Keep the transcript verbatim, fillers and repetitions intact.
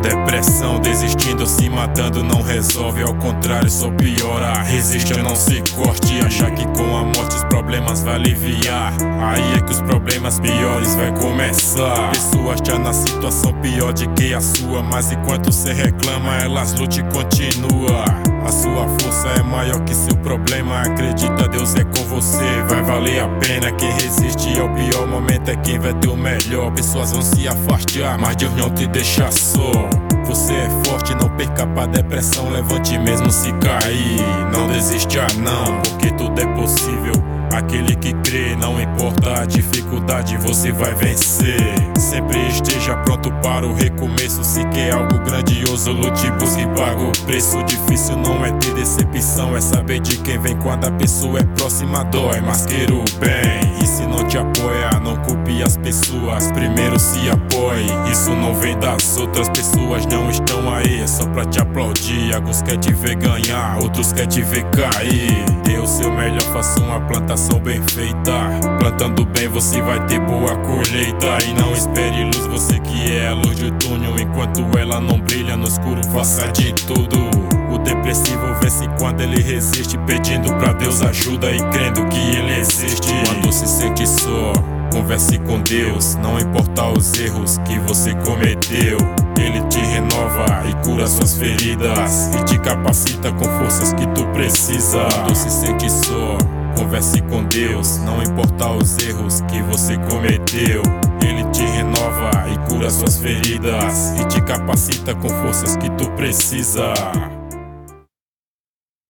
Depressão, desistindo, se matando não resolve, ao contrário só piora. Resiste, não se corte, achar que com a morte os problemas vai aliviar. Aí é que os problemas piores vai começar. Pessoas já na situação pior de que a sua, mas enquanto cê reclama elas lutam e continua. A sua força é maior que seu problema, acredita, Deus é com você, vai valer a pena. Quem resiste ao pior momento é quem vai ter o melhor. Pessoas vão se afastar, mas Deus não te deixa só. Você é forte, não perca pra depressão, levante mesmo se cair. Não desista não, porque tudo é possível. Aquele que crê, não importa a dificuldade, você vai vencer. Sempre esteja pronto para o recomeço. Se quer algo grandioso, lute, busque, paga o preço. Difícil não é ter decepção, é saber de quem vem. Quando a pessoa é próxima dói, mas queira o bem. E se não te apoia, não culpe as pessoas, primeiro se apoie. Isso não vem das outras pessoas, não estão aí, é só pra te aplaudir. Alguns quer te ver ganhar, outros quer te ver cair. Dê o seu melhor, faça uma plantação bem feita. Plantando bem você vai ter boa colheita. E não espere luz, você que é a luz do túnel. Enquanto ela não brilha no escuro, faça de tudo. O depressivo vence quando ele resiste, pedindo pra Deus ajuda e crendo que ele existe. Quando se sente só, converse com Deus, não importa os erros que você cometeu. Ele te renova e cura suas feridas e te capacita com forças que tu precisa. Quando se sente só, converse com Deus, não importa os erros que você cometeu. Ele te renova e cura suas feridas e te capacita com forças que tu precisa.